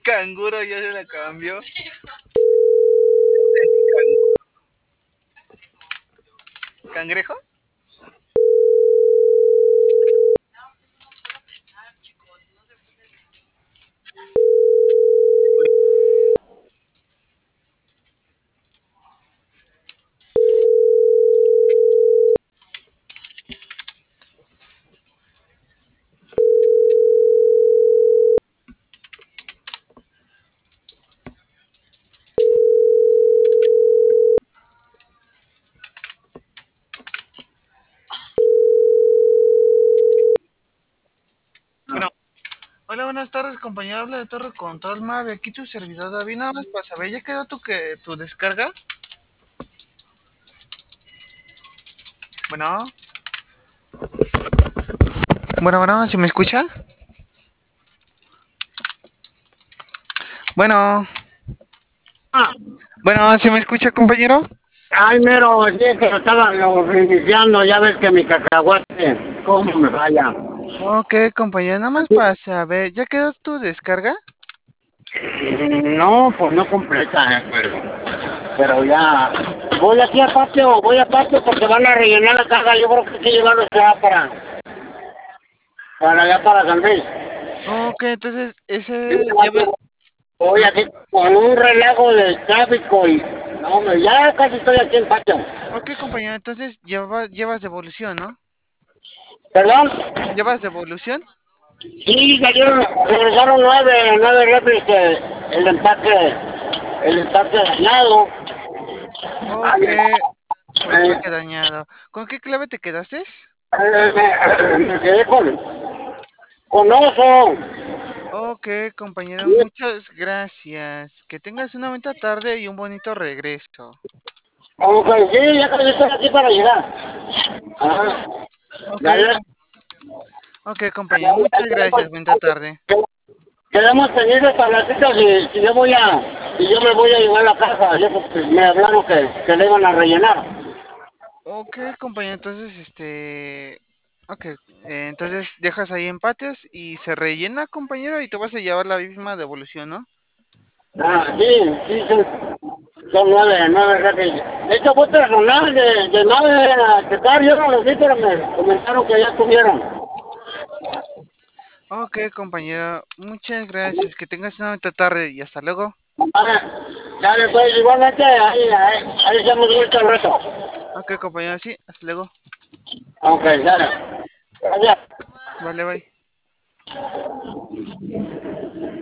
Canguro ya se la cambió. ¿Cangrejo? Bueno, hola, buenas tardes, compañero. Habla de Torre Control Mave. Aquí tu servidor David. Nada más para saber, ¿ya quedó tu descarga? Bueno, bueno, ¿sí me escucha? Bueno, Ah, ¿sí me escucha, compañero? ay, mero, sí, que lo estaba reiniciando, ya ves que mi cacahuate, cómo me falla. Ok, compañero, nada más para saber, ¿ya quedó tu descarga? No, pues no completa, pero ya. Voy a patio porque van a rellenar la caja, yo creo que hay que llevarlo ya para allá para San Luis. Ok, entonces Yo ese lleva... voy aquí con un relajo de tráfico y, no, hombre, ya casi estoy aquí en patio. Ok, compañero, entonces llevas devolución, ¿no? ¿Perdón? ¿Llevas devolución? Sí, regresaron nueve refres, el empaque dañado. Ok, Ay, empaque dañado. ¿Con qué clave te quedaste? me quedé con oso. Ok, compañero, muchas gracias. Que tengas una bonita tarde y un bonito regreso. Como que sí, ya casi estoy aquí para llegar. Ajá. Ok, Ya, ya, ok, compañero, muchas gracias. Bonita tarde. quedamos pendientes para las citas si yo me voy a llevar la caja. Pues, me hablaron que le iban a rellenar. Ok, compañero, entonces, Ok, entonces dejas ahí empates y se rellena, compañero, y te vas a llevar la misma devolución, ¿no? Ah, sí, sí, son nueve refres. De hecho, fue personal de nave a checar, yo no los vi, pero me comentaron que ya estuvieron. Ok, compañero, muchas gracias. Que tengas una bonita tarde y hasta luego. Vale, dale, pues igualmente ahí estamos mucho el reto. Ok, compañero, sí, hasta luego. Ok, dale. Gracias. Vale, bye.